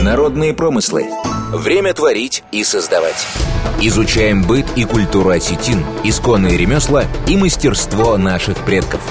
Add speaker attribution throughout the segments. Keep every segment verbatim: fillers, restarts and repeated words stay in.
Speaker 1: Народные промыслы. Время творить и создавать. Изучаем быт и культуру осетин, исконные ремесла и мастерство наших предков.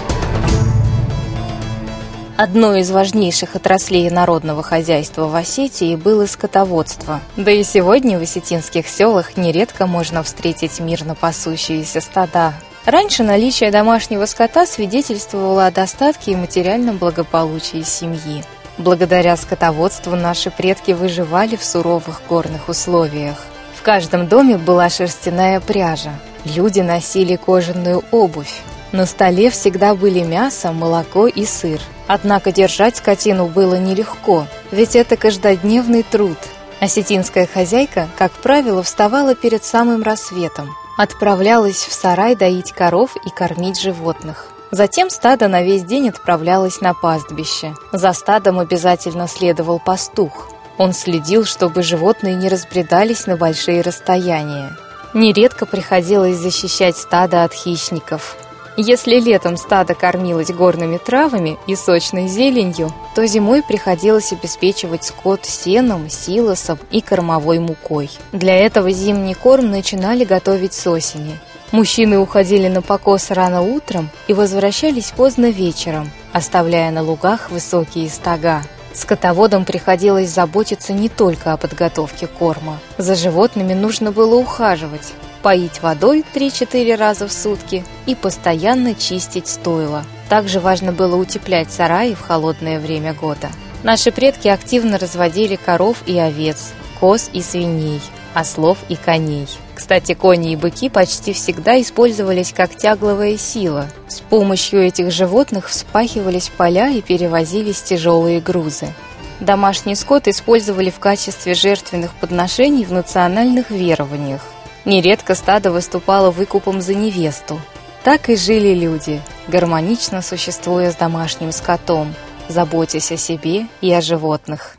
Speaker 2: Одной из важнейших отраслей народного хозяйства в Осетии было скотоводство. Да и сегодня в осетинских селах нередко можно встретить мирно пасущиеся стада. Раньше наличие домашнего скота свидетельствовало о достатке и материальном благополучии семьи. Благодаря скотоводству наши предки выживали в суровых горных условиях. В каждом доме была шерстяная пряжа. Люди носили кожаную обувь. На столе всегда были мясо, молоко и сыр. Однако держать скотину было нелегко, ведь это каждодневный труд. Осетинская хозяйка, как правило, вставала перед самым рассветом, отправлялась в сарай доить коров и кормить животных. Затем стадо на весь день отправлялось на пастбище. За стадом обязательно следовал пастух. Он следил, чтобы животные не разбредались на большие расстояния. Нередко приходилось защищать стадо от хищников. Если летом стадо кормилось горными травами и сочной зеленью, то зимой приходилось обеспечивать скот сеном, силосом и кормовой мукой. Для этого зимний корм начинали готовить с осени. Мужчины уходили на покос рано утром и возвращались поздно вечером, оставляя на лугах высокие стога. Скотоводам приходилось заботиться не только о подготовке корма. За животными нужно было ухаживать, поить водой три-четыре раза в сутки и постоянно чистить стойла. Также важно было утеплять сараи в холодное время года. Наши предки активно разводили коров и овец, коз и свиней, ослов и коней. Кстати, кони и быки почти всегда использовались как тягловая сила. С помощью этих животных вспахивались поля и перевозились тяжелые грузы. Домашний скот использовали в качестве жертвенных подношений в национальных верованиях. Нередко стадо выступало выкупом за невесту. Так и жили люди, гармонично существуя с домашним скотом, заботясь о себе и о животных.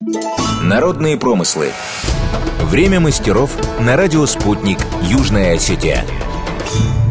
Speaker 1: Народные промыслы. Время мастеров на радио «Спутник», Южная Осетия.